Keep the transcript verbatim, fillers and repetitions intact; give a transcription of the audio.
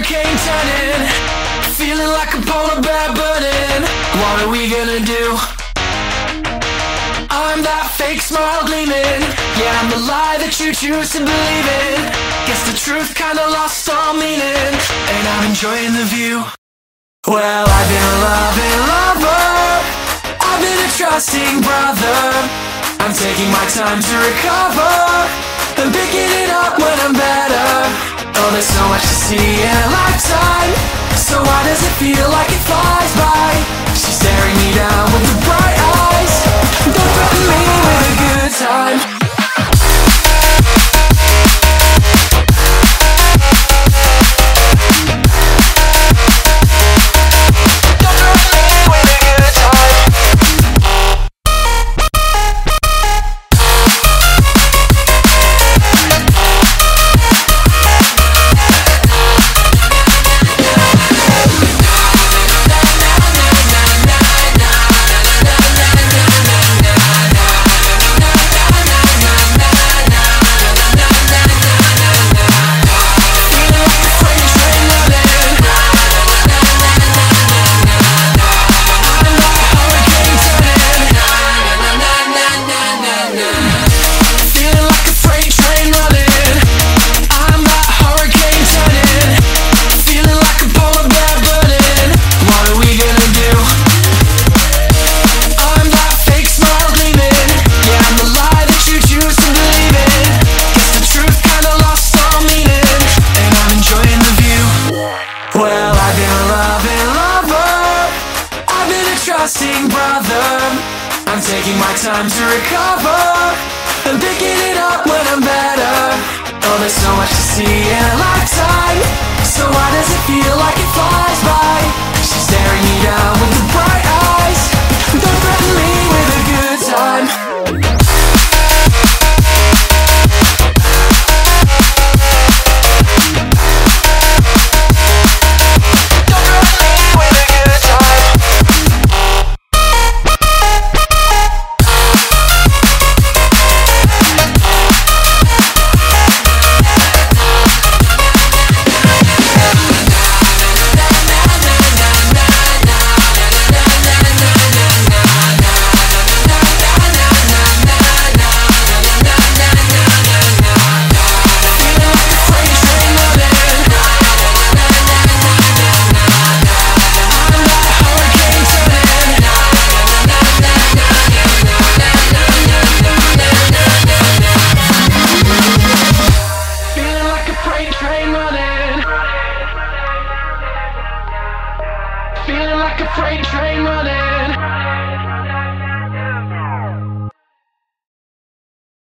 hurricane turning, feeling like a polar bear burning. What are we gonna do? I'm that fake smile gleaming. Yeah, I'm the lie that you choose to believe in. Guess the truth kinda lost all meaning, and I'm enjoying the view. Well, I've been a loving lover, I've been a trusting brother. I'm taking my time to recover, and picking it up when I'm better. Oh, there's so much to see in a lifetime, so why does it feel like it flies by? She's staring me down with the bright eyes. Don't threaten me with a good time. Trusting brother, I'm taking my time to recover, and picking it up when I'm better. Oh, there's so much to see in a lifetime, so why does it feel like it flies by? She's staring me down with the bright eyes. Don't threaten me with a good time. Feeling like a freight train running.